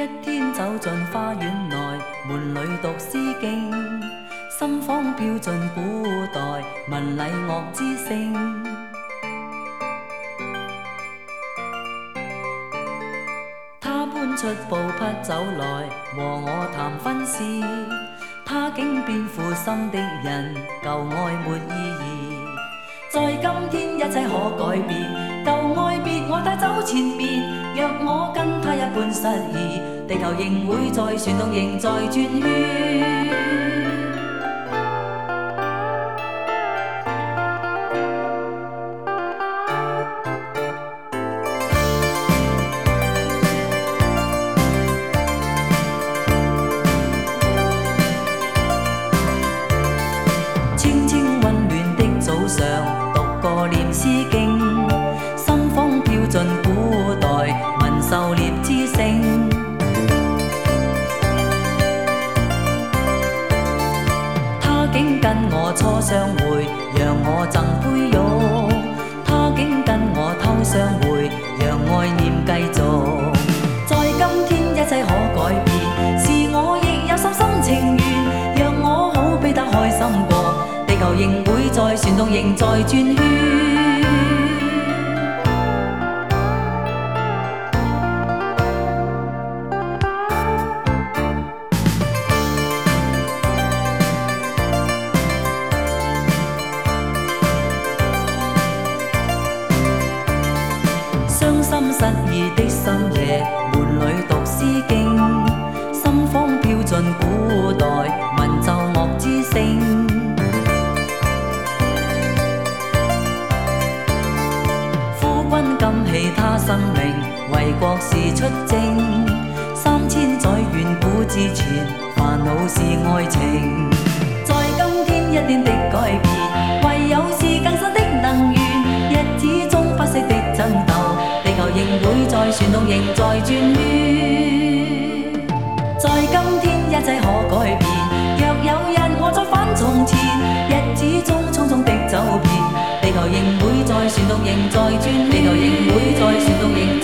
一天走進花園內，門裏讀詩經，心仿飄進古代文禮樂之聲。他搬出布匹走來，和我談婚事，他竟變負心的人，舊愛沒意義。在今天一切可改變，舊愛別我帶走前面。若我跟他一般失意，地球仍會在旋動，仍在轉圈。清清溫暖的早上，讀過念詩經，心仿飄進古代文狩獵之聲。他竟跟我初相會，讓我贈杯玉；他竟跟我偷相會，讓愛念繼續。在今天一切可改變，是我亦有心心情願，讓我好比他開心過，地球仍會在旋動，仍在轉圈。傷心失意的深夜，門裏讀詩經，心仿飄進古代文奏樂之聲。夫君甘棄他生命，為國事出征。3000載遠古之前，煩惱是愛情。在今天一點的改變，唯有是更新的能源。日子中不息的爭鬥，地球仍會在旋動，仍在轉圈。在今天一切可改變，若有日我再返從前，日子中匆匆的走遍，地球仍會在旋動，仍在轉圈，地球仍會在旋動，仍